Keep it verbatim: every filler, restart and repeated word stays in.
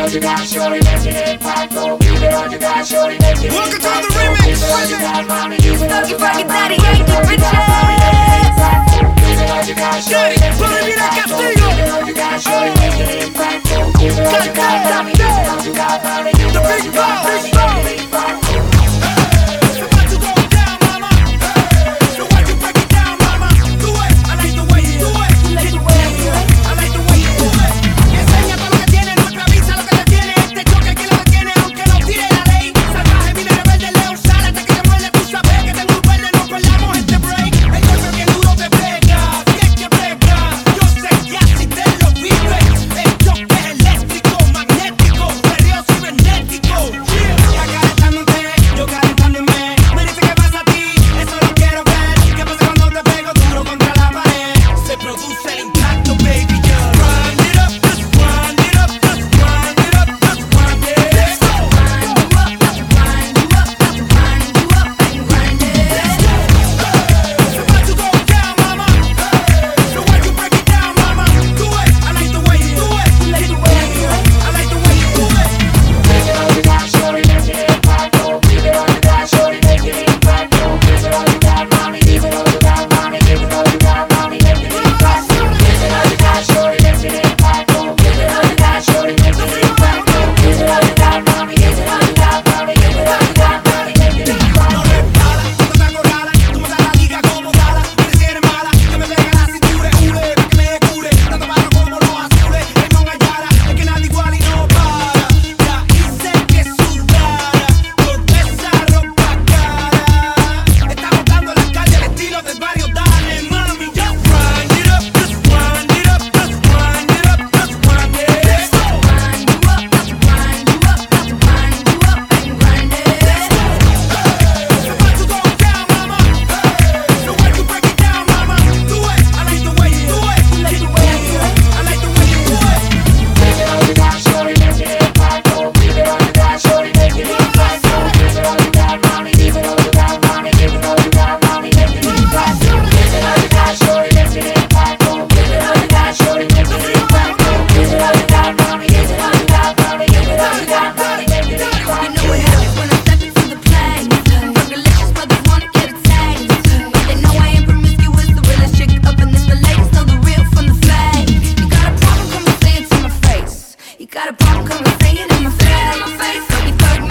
all you got, shorty, make it impactful. Give it all you got, shorty, make it impactful. Welcome to the remix. Give it all you got, mommy, give it all you got, Daddy, mommy, Yankee give it all you got, mommy, make it impactful. Give it all you got, shorty, make it impactful. Give it all you got, shorty, make it impactful. Give it all you got, mommy, give it all you got, mommy, give it all you got, mommy, make it impactful. Got a problem, come and say it in my face, in my face. But you fuck me